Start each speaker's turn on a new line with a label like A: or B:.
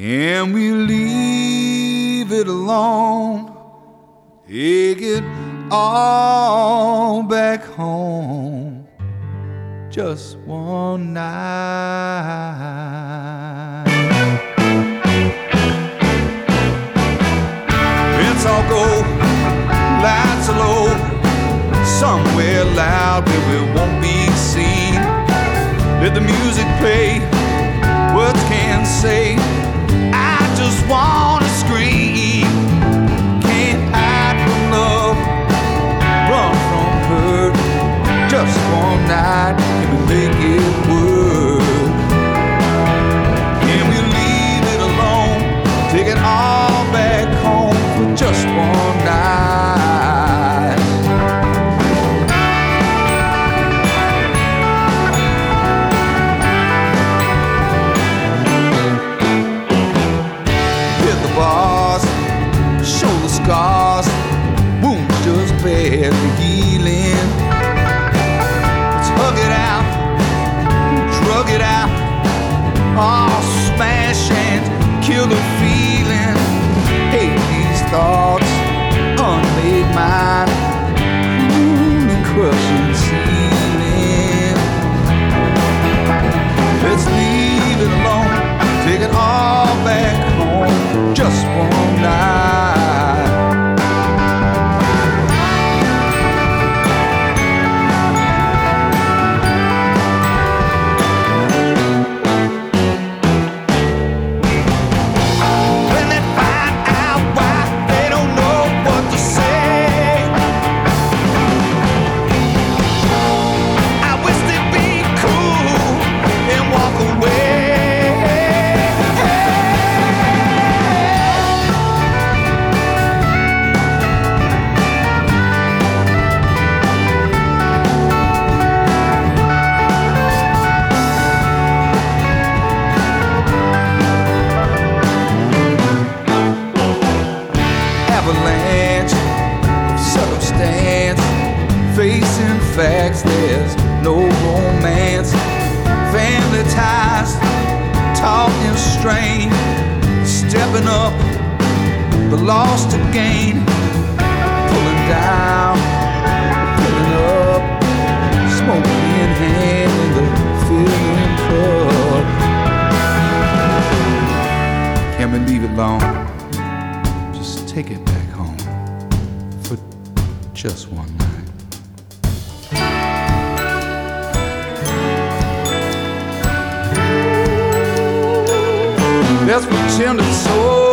A: Can we leave it alone? Take it all back home, just one night. Let's all go, lights are low, somewhere loud where we won't be seen. Let the music play, words can't say, I just wanna scream. Can't hide from love, run from hurt, just one night, can we make it work? Can we leave it alone, take it all back home for just one night? Hit the bars, show the scars, wounds just barely healing. Let's hug it out, drug it out, all smash and kill the feeling. Hate these thoughts, unmade mind, cruel crushing ceiling. Let's leave it alone, take it all back home, just one night. When they find out why, they don't know what to say. I wish they'd be cool and walk away. Avalanche of circumstance, facing facts, there's no romance. Family ties, talking strain, stepping up, the loss to gain, pulling down, pulling up, smoke in hand in the filling cup. Can we leave it alone? Just take it back home for just one night. Let's pretend it's so